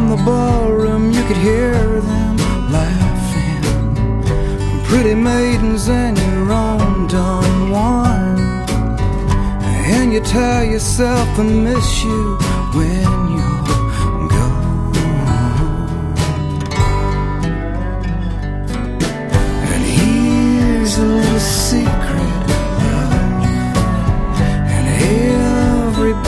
the ballroom you could hear them laughing. Pretty maidens and your own done wine. And you tell yourself I miss you when you're gone. And here's a little secret